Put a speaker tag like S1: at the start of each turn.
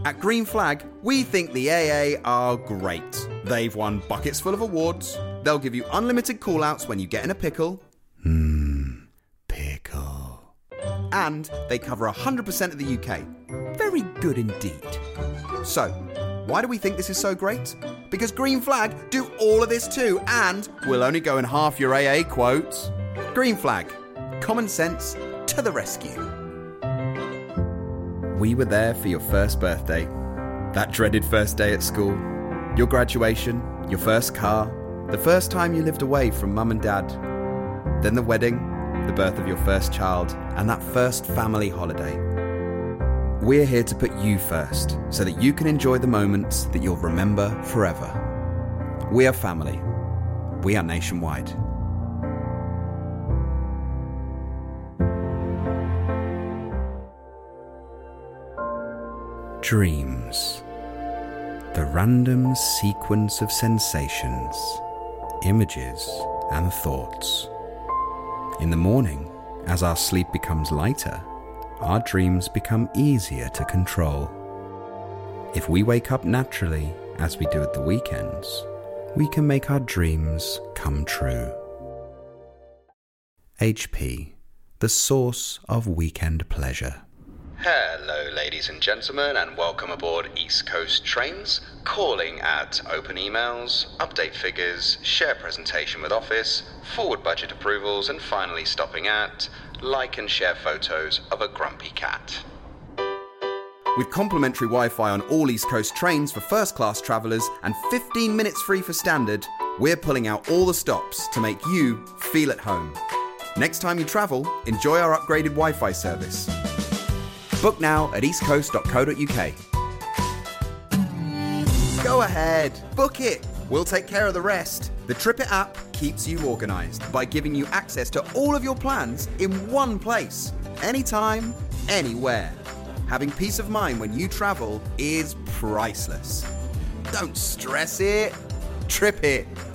S1: At Green Flag, we think the AA are great. They've won buckets full of awards. They'll give you unlimited call-outs when you get in a pickle. Pickle. And they cover 100% of the UK. Very good indeed. So, why do we think this is so great? Because Green Flag do all of this too, and we'll only go in half your AA quotes. Green Flag. Common sense to the rescue. We were there for your first birthday, that dreaded first day at school, your graduation, your first car, the first time you lived away from mum and dad, then the wedding, the birth of your first child, and that first family holiday. We're here to put you first so that you can enjoy the moments that you'll remember forever. We are family. We are nationwide. Dreams. The random sequence of sensations, images, and thoughts. In the morning, as our sleep becomes lighter, our dreams become easier to control. If we wake up naturally, as we do at the weekends, we can make our dreams come true. HP, the source of weekend pleasure. Hello ladies and gentlemen, and welcome aboard East Coast Trains, calling at open emails, update figures, share presentation with Office, forward budget approvals, and finally stopping at like and share photos of a grumpy cat. With complimentary Wi-Fi on all East Coast trains for first class travellers and 15 minutes free for standard, we're pulling out all the stops to make you feel at home. Next time you travel, enjoy our upgraded Wi-Fi service. Book now at eastcoast.co.uk. Go ahead, book it. We'll take care of the rest. The TripIt app keeps you organised by giving you access to all of your plans in one place, anytime, anywhere. Having peace of mind when you travel is priceless. Don't stress it. TripIt.